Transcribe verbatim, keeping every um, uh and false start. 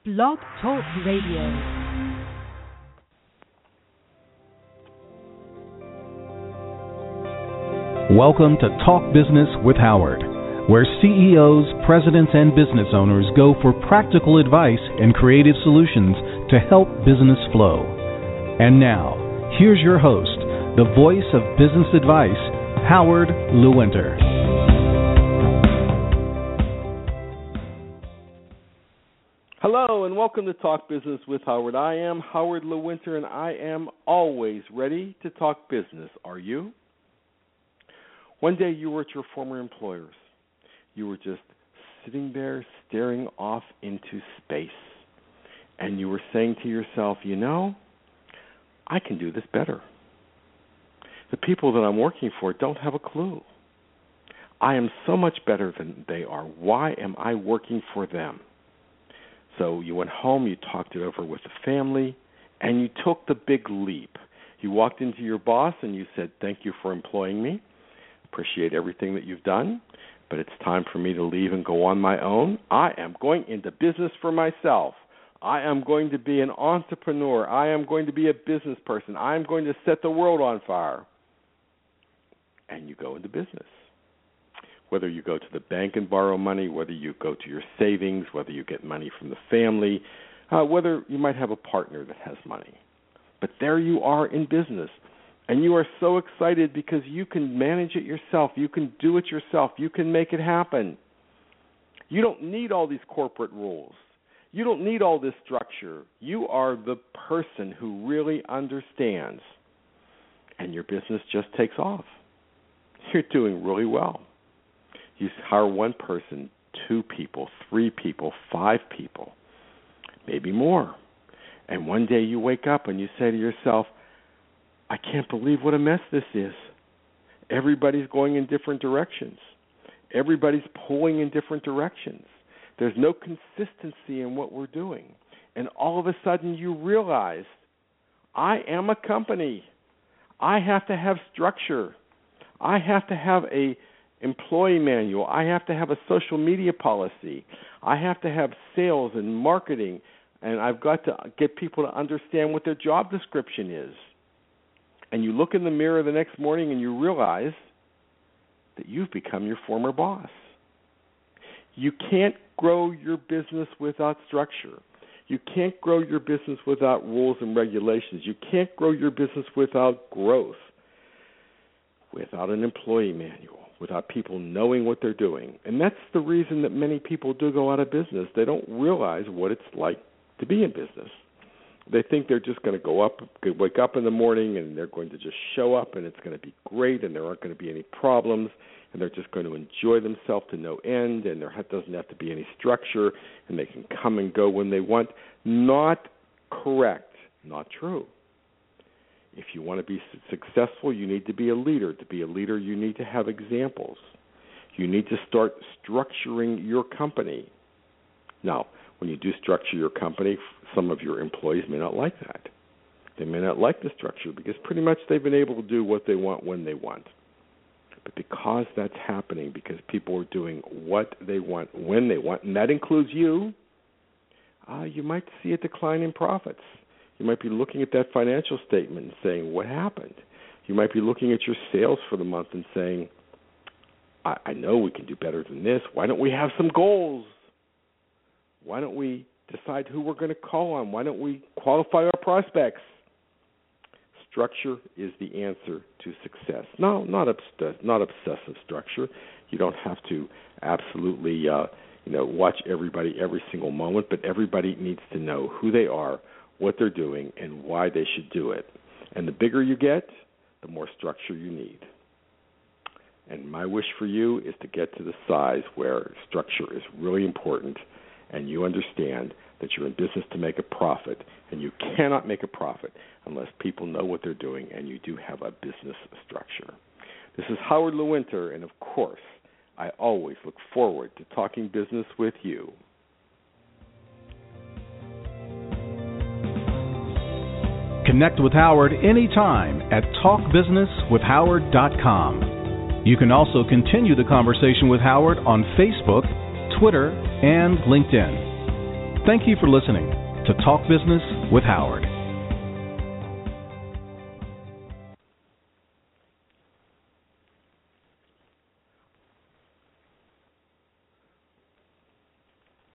Blog Talk Radio. Welcome to Talk Business with Howard, where C E Os, presidents, and business owners go for practical advice and creative solutions to help business flow. And now, here's your host, the voice of business advice, Howard Lewinter. Hello and welcome to Talk Business with Howard. I am Howard Lewinter and I am always ready to talk business. Are you? One day you were at your former employers. You were just sitting there staring off into space. And you were saying to yourself, you know, I can do this better. The people that I'm working for don't have a clue. I am so much better than they are. Why am I working for them? So you went home, you talked it over with the family, and you took the big leap. You walked into your boss and you said, thank you for employing me. Appreciate everything that you've done, but it's time for me to leave and go on my own. I am going into business for myself. I am going to be an entrepreneur. I am going to be a business person. I am going to set the world on fire. And you go into business. Whether you go to the bank and borrow money, whether you go to your savings, whether you get money from the family, uh, whether you might have a partner that has money. But there you are in business, and you are so excited because you can manage it yourself. You can do it yourself. You can make it happen. You don't need all these corporate rules. You don't need all this structure. You are the person who really understands, and your business just takes off. You're doing really well. You hire one person, two people, three people, five people, maybe more. And one day you wake up and you say to yourself, I can't believe what a mess this is. Everybody's going in different directions. Everybody's pulling in different directions. There's no consistency in what we're doing. And all of a sudden you realize, I am a company. I have to have structure. I have to have a employee manual. I have to have a social media policy. I have to have sales and marketing, and I've got to get people to understand what their job description is. And you look in the mirror the next morning and you realize that you've become your former boss. You can't grow your business without structure. You can't grow your business without rules and regulations. You can't grow your business without growth, without an employee manual, without people knowing what they're doing. And that's the reason that many people do go out of business. They don't realize what it's like to be in business. They think they're just going to go up, wake up in the morning, and they're going to just show up, and it's going to be great, and there aren't going to be any problems, and they're just going to enjoy themselves to no end, and there doesn't have to be any structure, and they can come and go when they want. Not correct. Not true. If you want to be successful, you need to be a leader. To be a leader, you need to have examples. You need to start structuring your company. Now, when you do structure your company, some of your employees may not like that. They may not like the structure because pretty much they've been able to do what they want when they want. But because that's happening, because people are doing what they want when they want, and that includes you, uh, you might see a decline in profits. You might be looking at that financial statement and saying, what happened? You might be looking at your sales for the month and saying, I, I know we can do better than this. Why don't we have some goals? Why don't we decide who we're going to call on? Why don't we qualify our prospects? Structure is the answer to success. No, not obs- not obsessive structure. You don't have to absolutely uh, you know, watch everybody every single moment, but everybody needs to know who they are, what they're doing, and why they should do it. And the bigger you get, the more structure you need. And my wish for you is to get to the size where structure is really important and you understand that you're in business to make a profit, and you cannot make a profit unless people know what they're doing and you do have a business structure. This is Howard Lewinter, and of course, I always look forward to talking business with you. Connect with Howard anytime at talk business with howard dot com. You can also continue the conversation with Howard on Facebook, Twitter, and LinkedIn. Thank you for listening to Talk Business with Howard.